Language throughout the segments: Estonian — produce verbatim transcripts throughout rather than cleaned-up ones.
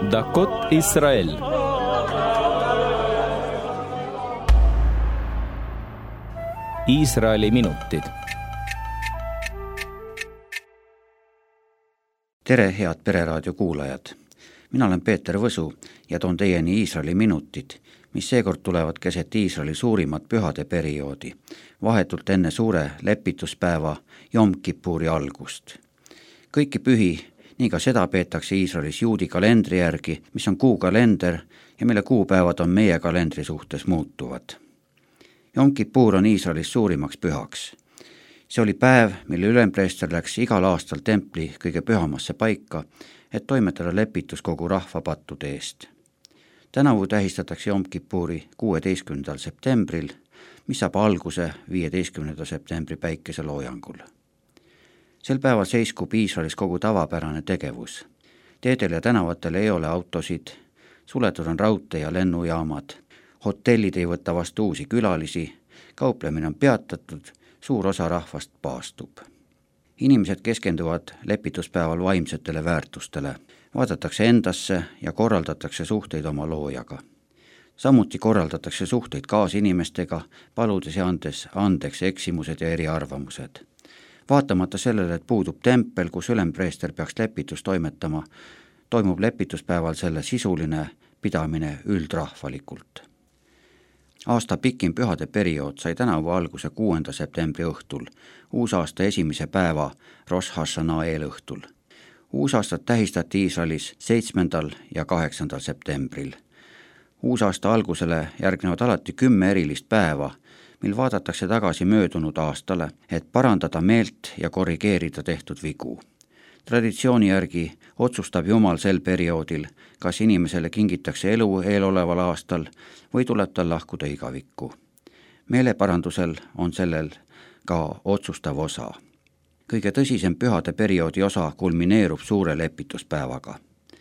דקות ישראל. Iisraeli minutid. Tere, head Pereraadio kuulajad! Mina olen Peeter Võsu ja toon teieni Iisraeli minutid, mis seekord tulevad keset Iisraeli suurimat pühade perioodi, vahetult enne suure lepituspäeva Jom Kippuri algust. Kõiki pühi, nii ka seda peetakse Iisraelis juudi kalendri järgi, mis on kuukalender ja mille kuupäevad on meie kalendri suhtes muutuvad. Jom Kippur on Iisraelis suurimaks pühaks. See oli päev, mille ülempreester läks igal aastal templi kõige pühamasse paika, et toimetada lepitus kogu rahva pattude eest. Tänavu tähistatakse Jom Kippuri kuueteistkümnendal septembril, mis saab alguse viieteistkümnenda septembri päikeseloojangul. Sel päeval seiskub Iisraelis kogu tavapärane tegevus. Teedel ja tänavatel ei ole autosid, suletud on raudtee ja lennujaamad, hotellid ei võta vastu uusi külalisi, kauplemine on peatatud, suur osa rahvast paastub. Inimesed keskenduvad lepituspäeval vaimsetele väärtustele, vaadatakse endasse ja korraldatakse suhteid oma loojaga. Samuti korraldatakse suhteid kaasinimestega, paludes ja andes andeks eksimused ja eriarvamused. Vaatamata sellele, et puudub tempel, kus ülempreester peaks lepitus toimetama, toimub lepituspäeval selle sisuline pidamine üldrahvalikult. Aasta pikim pühade periood sai tänavu alguse kuuenda septembri õhtul, uusaasta esimese päeva Rosh Hashanah eelõhtul. Uusaastat tähistati Iisraelis seitsmendal ja kaheksandal septembril. Uusaasta algusele järgnevad alati kümme erilist päeva, mil vaadatakse tagasi möödunud aastale, et parandada meelt ja korrigeerida tehtud vigu. Traditsiooni järgi otsustab Jumal sel perioodil, kas inimesele kingitakse elu eeloleval aastal või tuleb tal lahkuda igavikku. Meeleparandusel on sellel ka otsustav osa. Kõige tõsisem pühade perioodi osa kulmineerub suure lepituspäevaga.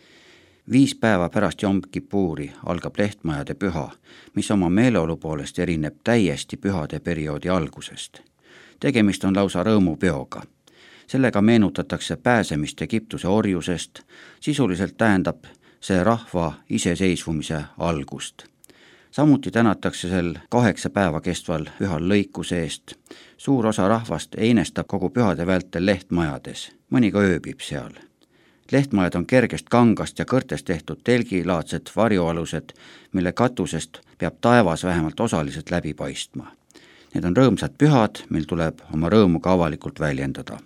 Viis päeva pärast Jom Kippuri algab lehtmajade püha, mis oma meeleolu poolest erineb täiesti pühade perioodi algusest. Tegemist on lausa rõõmupeoga. Sellega meenutatakse pääsemist Egiptuse orjusest, sisuliselt tähendab see rahva iseseisvumise algust. Samuti tänatakse sel kaheksa päeva kestval pühal lõikuse eest. Suur osa rahvast einestab kogu pühade vältel lehtmajades, mõni ka ööbib seal. Lehtmajad on kergest kangast ja kõrtest tehtud telgilaadsed varjualused, mille katusest peab taevas vähemalt osaliselt läbi paistma. Need on rõõmsad pühad, mil tuleb oma rõõmu ka avalikult väljendada.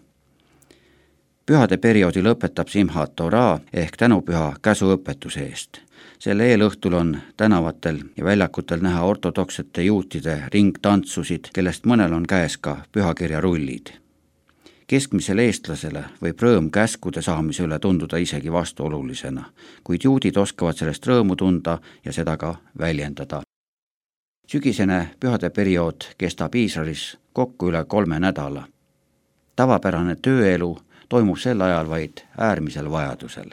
Pühade perioodi lõpetab Simhat Torah ehk tänupüha käsuõpetuse eest. Selle eelõhtul on tänavatel ja väljakutel näha ortodoksete juutide ringtantsusid, kellest mõnel on käes ka pühakirja rullid. Keskmisele eestlasele võib rõõm käskude saamise üle tunduda isegi vastuolulisena, kuid juudid oskavad sellest rõõmu tunda ja seda ka väljendada. Sügisene pühade periood kestab Iisraelis kokku üle kolme nädala. Tavapärane tööelu toimub sel ajal vaid äärmisel vajadusel.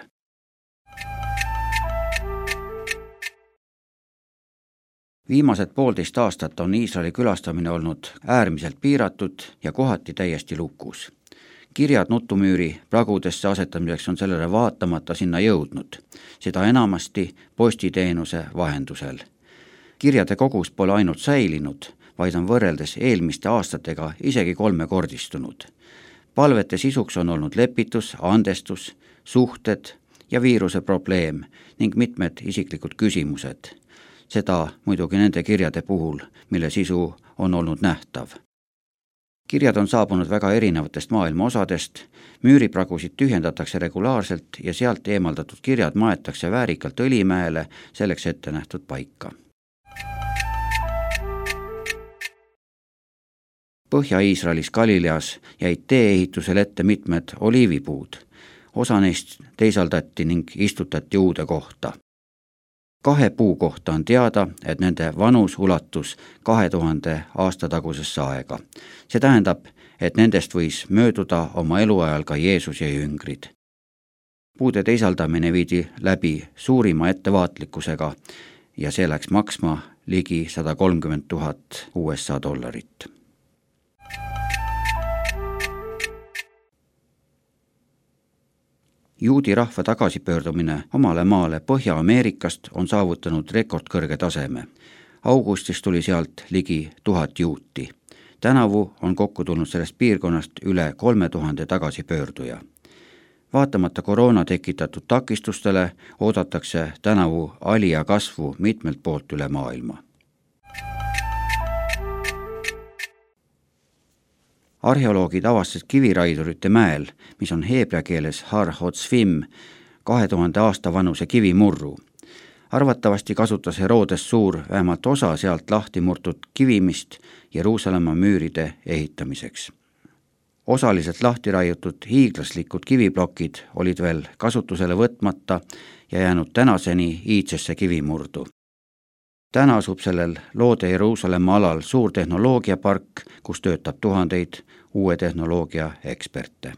Viimased poolteist aastat on Iisraeli külastamine olnud äärmiselt piiratud ja kohati täiesti lukus. Kirjad nutumüüri pragudesse asetamiseks on sellele vaatamata sinna jõudnud, seda enamasti postiteenuse vahendusel. Kirjade kogus pole ainult säilinud, vaid on võrreldes eelmiste aastatega isegi kolmekordistunud. Palvete sisuks on olnud lepitus, andestus, suhted ja viiruse probleem ning mitmed isiklikud küsimused. Seda muidugi nende kirjade puhul, mille sisu on olnud nähtav. Kirjad on saabunud väga erinevatest maailma osadest, müüripragusid tühjendatakse regulaarselt ja sealt eemaldatud kirjad maetakse väärikalt Õlimäele selleks ette nähtud paika. Põhja-Iisraelis Galileas jäid tee-ehitusel ette mitmed oliivipuud. Osa neist teisaldati ning istutati uude kohta. Kahe puu kohta on teada, et nende vanus ulatus kahe tuhande aasta tagusesse aega. See tähendab, et nendest võis mööduda oma eluajal ka Jeesus ja jüngrid. Puude teisaldamine viidi läbi suurima ettevaatlikkusega ja see läks maksma ligi sada kolmkümmend tuhat U S A dollarit. Juudi rahva tagasipöördumine omale maale Põhja-Ameerikast on saavutanud rekordkõrge taseme. Augustis tuli sealt ligi tuhat juuti. Tänavu on kokku tulnud sellest piirkonnast üle kolme tuhande tagasipöörduja. Vaatamata koroona tekitatud takistustele oodatakse tänavu alija kasvu mitmelt poolt üle maailma. Arheoloogid avastasid Kiviraidurite mäel, mis on heebrea keeles Har Hotzvim, kahe tuhande aasta vanuse kivimurru. Arvatavasti kasutas Herodes Suur vähemalt osa sealt lahti murtud kivimist Jeruusalemma müüride ehitamiseks. Osaliselt lahti raiutud hiiglaslikud kiviplokid olid veel kasutusele võtmata ja jäänud tänaseni iidsesse kivimurdu. Täna asub sellel loode Jeruusalemma alal suur tehnoloogiapark, kus töötab tuhandeid uue tehnoloogia eksperte.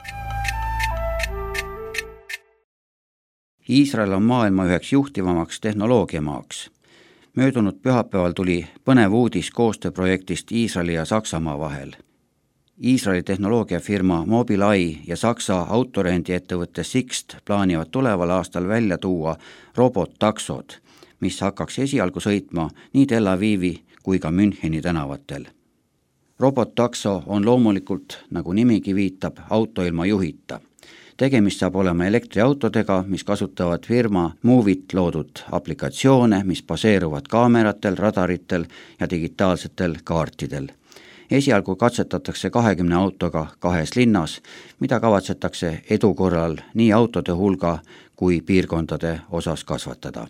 Iisrael on maailma üheks juhtivamaks tehnoloogiamaaks. Möödunud pühapäeval tuli põnev uudis koostööprojektist Iisraeli ja Saksamaa vahel. Iisraeli tehnoloogiafirma Mobileye ja Saksa autorendiettevõtte Sixt plaanivad tuleval aastal välja tuua robottaksod, mis hakkaks esialgu sõitma nii Tel Avivi kui ka Müncheni tänavatel. Robottakso on loomulikult, nagu nimigi viitab, auto ilma juhita. Tegemist saab olema elektriautodega, mis kasutavad firma Movit loodud aplikatsioone, mis baseeruvad kaameratel, radaritel ja digitaalsetel kaartidel. Esialgu katsetatakse kahekümne autoga kahes linnas, mida kavatsetakse edu korral nii autode hulga kui piirkondade osas kasvatada.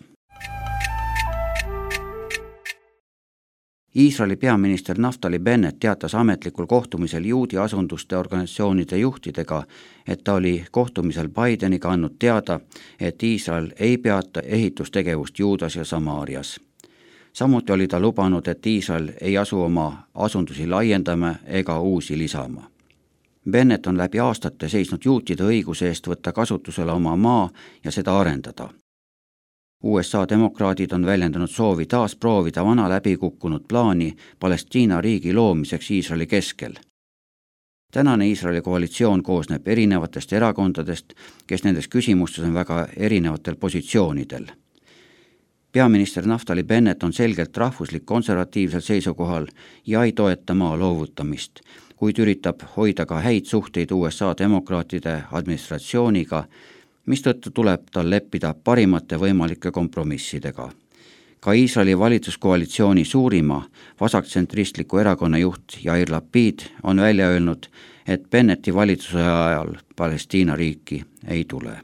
Iisraeli peaminister Naftali Bennett teatas ametlikul kohtumisel juudi asunduste organisatsioonide juhtidega, et ta oli kohtumisel Bideniga andnud teada, et Iisrael ei peata ehitustegevust Juudas ja Samaarias. Samuti oli ta lubanud, et Iisrael ei asu oma asundusi laiendama ega uusi lisama. Bennett on läbi aastate seisnud juutide õiguse eest võtta kasutusele oma maa ja seda arendada. U S A demokraadid on väljendanud soovi taas proovida vana läbikukkunud plaani Palestiina riigi loomiseks Iisraeli keskel. Tänane Iisraeli koalitsioon koosneb erinevatest erakondadest, kes nendes küsimustes on väga erinevatel positsioonidel. Peaminister Naftali Bennett on selgelt rahvuslik konservatiivsel seisukohal ja ei toeta maa loovutamist, kuid üritab hoida ka häid suhteid U S A demokraatide administratsiooniga, mistõttu tuleb tal leppida parimate võimalike kompromissidega. Ka Iisraeli valitsuskoalitsiooni suurima vasaktsentristliku erakonna juht Yair Lapid on välja öelnud, et Bennetti valitsuse ajal Palestiina riiki ei tule.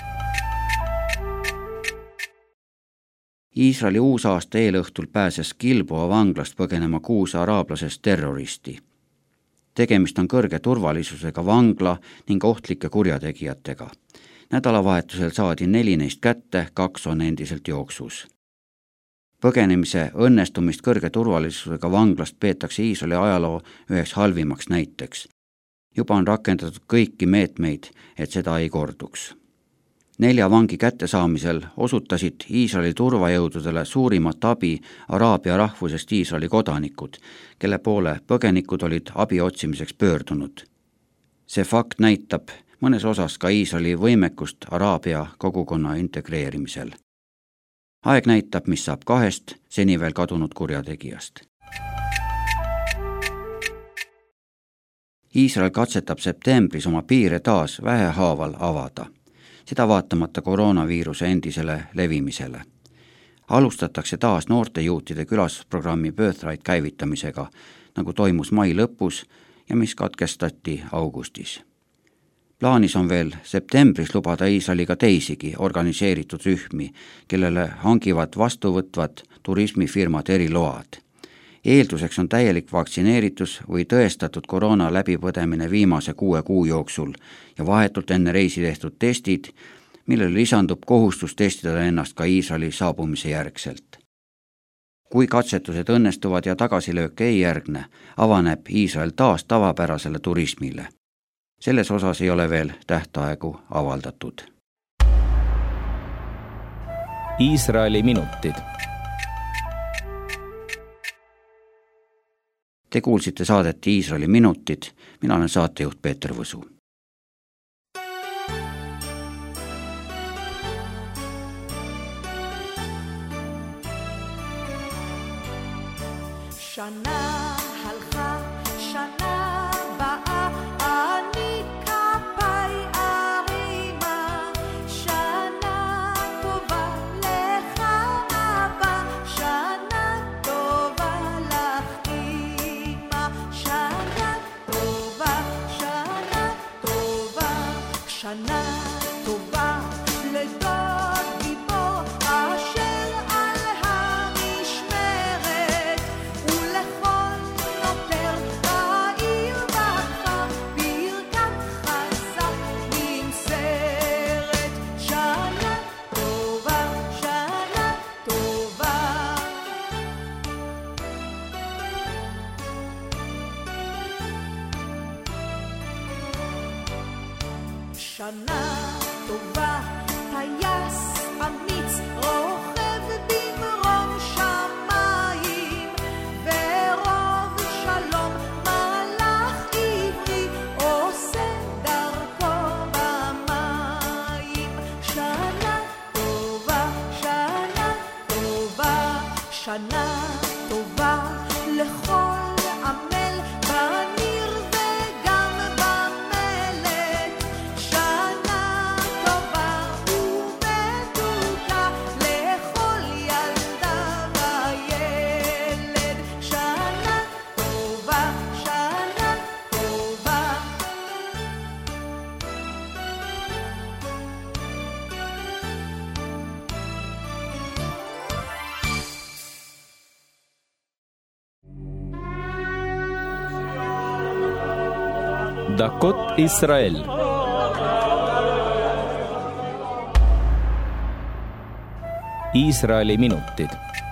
Iisraeli uusaasta eelõhtul pääses Gilboa vanglast põgenema kuus araablasest terroristi. Tegemist on kõrge turvalisusega vangla ning ohtlike kurjategijatega. Nädalavahetusel saadi neli neist kätte, kaks on endiselt jooksus. Põgenemise õnnestumist kõrge turvalisusega vanglast peetakse Iisraeli ajaloo üheks halvimaks näiteks. Juba on rakendatud kõiki meetmeid, et seda ei korduks. Nelja vangi kättesaamisel osutasid Iisraeli turvajõududele suurimat abi araabia rahvusest Iisraeli kodanikud, kelle poole põgenikud olid abi otsimiseks pöördunud. See fakt näitab mõnes osas ka Iisraeli võimekust araabia kogukonna integreerimisel. Aeg näitab, mis saab kahest seni veel kadunud kurjategijast. Iisrael katsetab septembris oma piire taas vähehaaval avada. Seda vaatamata koroonaviiruse endisele levimisele. Alustatakse taas noortejuutide külasprogrammi Birthright käivitamisega, nagu toimus mai lõpus ja mis katkestati augustis. Plaanis on veel septembris lubada Iisraeliga teisigi organiseeritud rühmi, kellele hangivad vastuvõtvad turismifirmad eriload. Eelduseks on täielik vaktsineeritus või tõestatud koroona läbipõdemine viimase kuue kuu jooksul ja vahetult enne reisi tehtud testid, millele lisandub kohustus testida ennast ka Iisraeli saabumise järgselt. Kui katsetused õnnestuvad ja tagasilööke ei järgne, avaneb Iisrael taas tavapärasele turismile. Selles osas ei ole veel tähtaegu avaldatud. Iisraeli minutid. Te kuulsite saadet Iisraeli minutid, mina olen saatejuht Peeter Võsu. שנה הלכה, שנה באה, אני כפיי ארימה. שנה טובה לך אבא, שנה טובה לך אמא. שנה טובה, שנה טובה, שנה טובה לדוד גיבור אשר על המשמרת, ולכל נותר בעיר בכפר ברכת חזק נמסרת. שנה טובה, שנה טובה. שנה טובה, טייס אמיץ רוכב במרום שמיים, ורוב שלום מלאך עברי עושה דרכו במים. שנה טובה, שנה טובה, שנה טובה לכל עמל בניר וגם במלט. שנה טובה ומתוקה לכל ילדה וילד. שנה טובה, שנה טובה. דקות ישראל. Iisraeli minutid.